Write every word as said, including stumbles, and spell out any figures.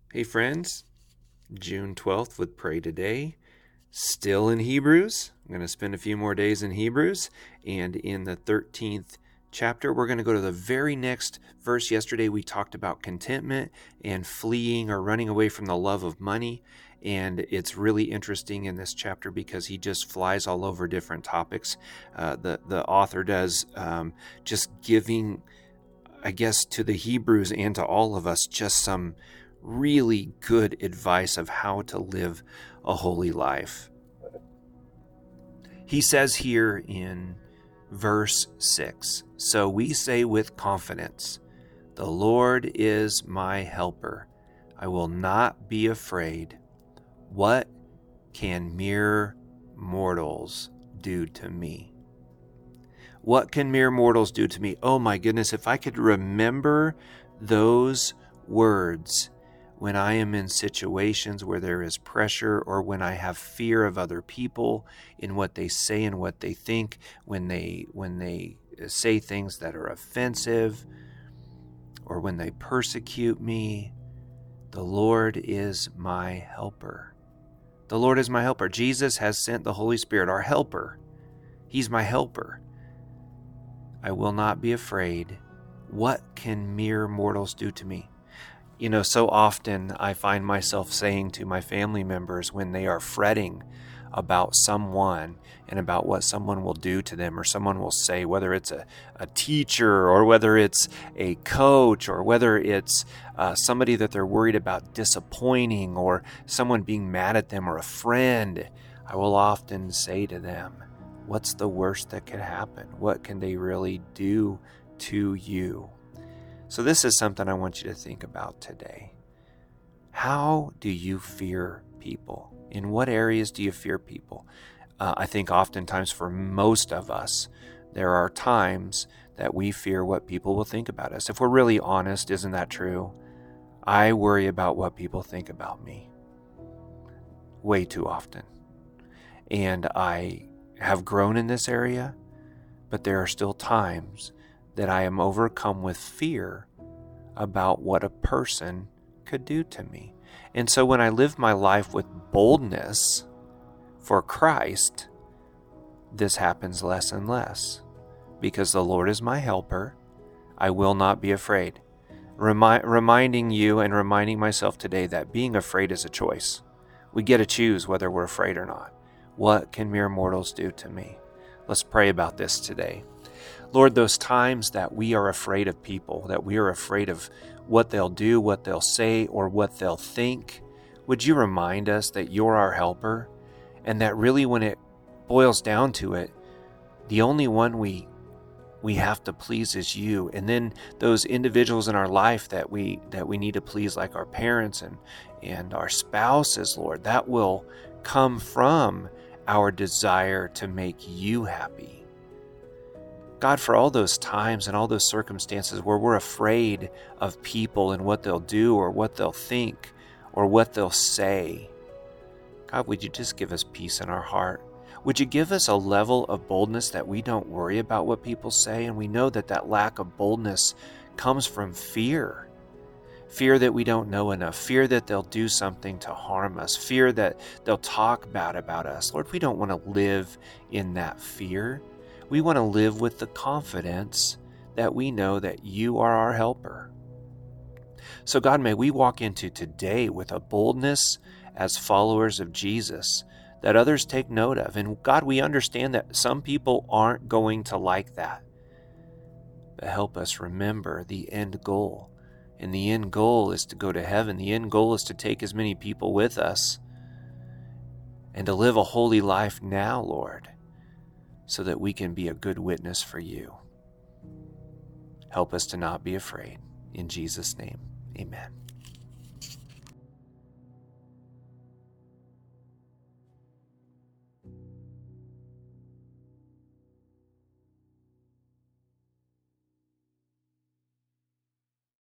Hey friends, June twelfth with Pray Today, still in Hebrews. I'm going to spend a few more days in Hebrews, and in the thirteenth chapter, we're going to go to the very next verse. Yesterday we talked about contentment and fleeing or running away from the love of money, and it's really interesting in this chapter because he just flies all over different topics. Uh, the, the author does um, just giving, I guess, to the Hebrews and to all of us just some really good advice of how to live a holy life. He says here in verse six, "So we say with confidence, the Lord is my helper. I will not be afraid. What can mere mortals do to me?" What can mere mortals do to me? Oh my goodness, if I could remember those words when I am in situations where there is pressure, or when I have fear of other people in what they say and what they think, when they when they say things that are offensive, or when they persecute me, the Lord is my helper. The Lord is my helper. Jesus has sent the Holy Spirit, our helper. He's my helper. I will not be afraid. What can mere mortals do to me? You know, so often I find myself saying to my family members when they are fretting about someone and about what someone will do to them, or someone will say, whether it's a, a teacher, or whether it's a coach, or whether it's uh, somebody that they're worried about disappointing, or someone being mad at them, or a friend, I will often say to them, what's the worst that could happen? What can they really do to you? So this is something I want you to think about today. How do you fear people? In what areas do you fear people? Uh, I think oftentimes for most of us, there are times that we fear what people will think about us. If we're really honest, isn't that true? I worry about what people think about me way too often. And I have grown in this area, but there are still times that I am overcome with fear about what a person could do to me. And so when I live my life with boldness for Christ, this happens less and less, because the Lord is my helper. I will not be afraid. Remi- reminding you and reminding myself today that being afraid is a choice. We get to choose whether we're afraid or not. What can mere mortals do to me? Let's pray about this today. Lord, those times that we are afraid of people, that we are afraid of what they'll do, what they'll say, or what they'll think, would you remind us that you're our helper, and that really when it boils down to it, the only one we we have to please is you. And then those individuals in our life that we that we need to please, like our parents and, and our spouses, Lord, that will come from our desire to make you happy. God, for all those times and all those circumstances where we're afraid of people and what they'll do, or what they'll think, or what they'll say, God, would you just give us peace in our heart? Would you give us a level of boldness that we don't worry about what people say? And we know that that lack of boldness comes from fear. Fear that we don't know enough. Fear that they'll do something to harm us. Fear that they'll talk bad about us. Lord, we don't want to live in that fear. We want to live with the confidence that we know that you are our helper. So God, may we walk into today with a boldness as followers of Jesus that others take note of. And God, we understand that some people aren't going to like that. But help us remember the end goal. And the end goal is to go to heaven. The end goal is to take as many people with us and to live a holy life now, Lord, so that we can be a good witness for you. Help us to not be afraid. In Jesus' name, amen.